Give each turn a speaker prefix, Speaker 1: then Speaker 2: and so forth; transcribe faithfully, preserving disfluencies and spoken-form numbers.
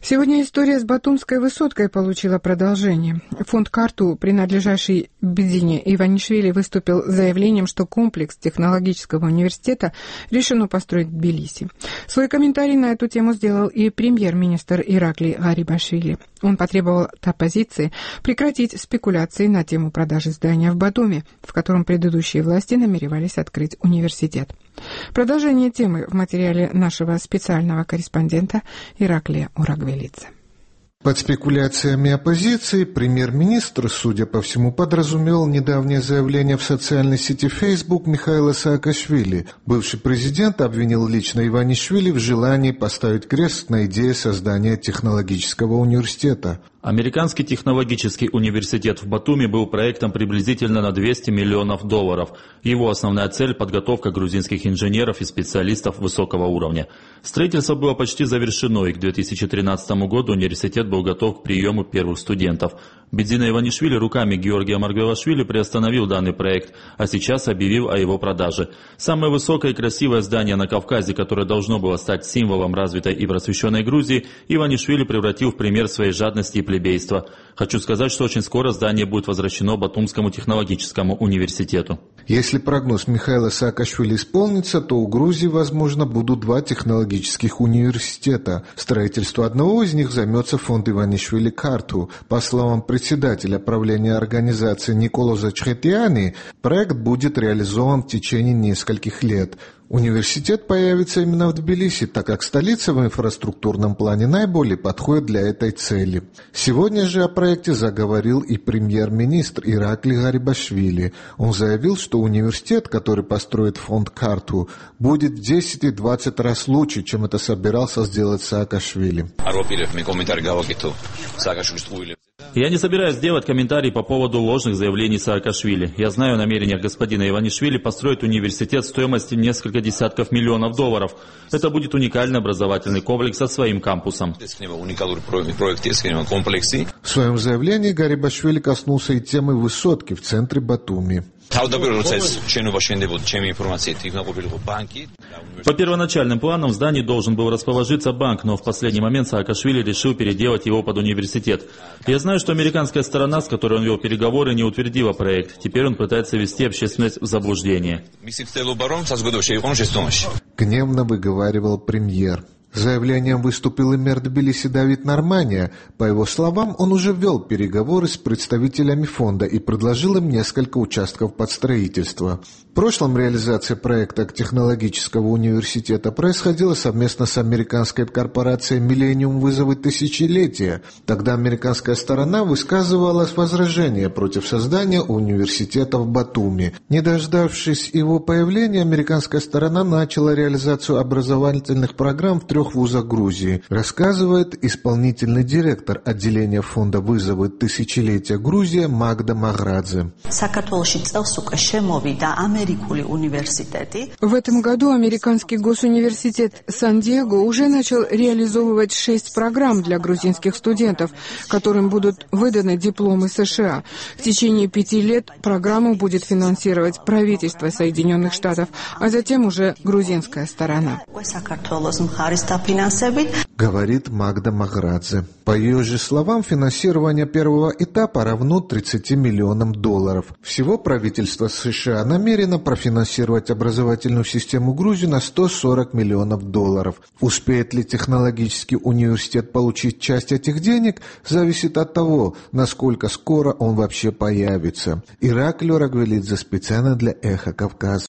Speaker 1: Сегодня история с Батумской высоткой получила продолжение. Фонд «Карту», принадлежащий Бедзине Иванишвили, выступил с заявлением, что комплекс технологического университета решено построить в Тбилиси. Свой комментарий на эту тему сделал и премьер-министр Иракли Гарибашвили. Он потребовал от оппозиции прекратить спекуляции на тему продажи здания в Батуми, в котором предыдущие власти намеревались открыть университет. Продолжение темы в материале нашего специального корреспондента Ираклия Урагвелидзе.
Speaker 2: Под спекуляциями оппозиции премьер-министр, судя по всему, подразумевал недавнее заявление в социальной сети Facebook Михаила Саакашвили. Бывший президент обвинил лично Иванишвили в желании поставить крест на идее создания технологического университета.
Speaker 3: Американский технологический университет в Батуми был проектом приблизительно на двести миллионов долларов. Его основная цель – подготовка грузинских инженеров и специалистов высокого уровня. Строительство было почти завершено, и к две тысячи тринадцатому году университет был готов к приему первых студентов. Бедзина Иванишвили руками Георгия Маргвелашвили приостановил данный проект, а сейчас объявил о его продаже. Самое высокое и красивое здание на Кавказе, которое должно было стать символом развитой и просвещенной Грузии, Иванишвили превратил в пример своей жадности и плебейства. Хочу сказать, что очень скоро здание будет возвращено Батумскому технологическому университету.
Speaker 2: Если прогноз Михаила Саакашвили исполнится, то у Грузии, возможно, будут два технологических университета. Строительство одного из них займется фонд Иванишвили «Карту». По словам председателя правления организации Николоза Чхетиани, проект будет реализован в течение нескольких лет. Университет появится именно в Тбилиси, так как столица в инфраструктурном плане наиболее подходит для этой цели. Сегодня же о проекте заговорил и премьер-министр Иракли Гарибашвили. Он заявил, что университет, который построит фонд «Карту», будет в десять-двадцать раз лучше, чем это собирался сделать Саакашвили.
Speaker 3: Я не собираюсь делать комментарий по поводу ложных заявлений Саакашвили. Я знаю о намерениях господина Иванишвили построить университет стоимостью несколько десятков миллионов долларов. Это будет уникальный образовательный комплекс со своим кампусом.
Speaker 2: В своем заявлении Гарибашвили коснулся и темы высотки в центре Батуми.
Speaker 3: По первоначальным планам в здании должен был расположиться банк, но в последний момент Саакашвили решил переделать его под университет. Я знаю, что американская сторона, с которой он вел переговоры, не утвердила проект. Теперь он пытается ввести общественность в заблуждение.
Speaker 2: Гневно выговаривал премьер. Заявлением выступил и мэр Тбилиси Давид Нормания. По его словам, он уже вел переговоры с представителями фонда и предложил им несколько участков под строительство. В прошлом реализация проекта технологического университета происходила совместно с американской корпорацией «Миллениум вызовы тысячелетия». Тогда американская сторона высказывала возражения против создания университета в Батуми. Не дождавшись его появления, американская сторона начала реализацию образовательных программ в трех вузах Грузии, рассказывает исполнительный директор отделения фонда «Вызовы тысячелетия Грузия» Магда Маградзе.
Speaker 1: В этом году американский госуниверситет Сан-Диего уже начал реализовывать шесть программ для грузинских студентов, которым будут выданы дипломы США. В течение пяти лет программу будет финансировать правительство Соединенных Штатов, а затем уже грузинская сторона.
Speaker 2: Говорит Магда Маградзе. По ее же словам, финансирование первого этапа равно тридцати миллионам долларов. Всего правительство США намерено профинансировать образовательную систему Грузии на сто сорок миллионов долларов. Успеет ли технологический университет получить часть этих денег, зависит от того, насколько скоро он вообще появится. Ираклий Урагвелидзе специально для Эхо Кавказа.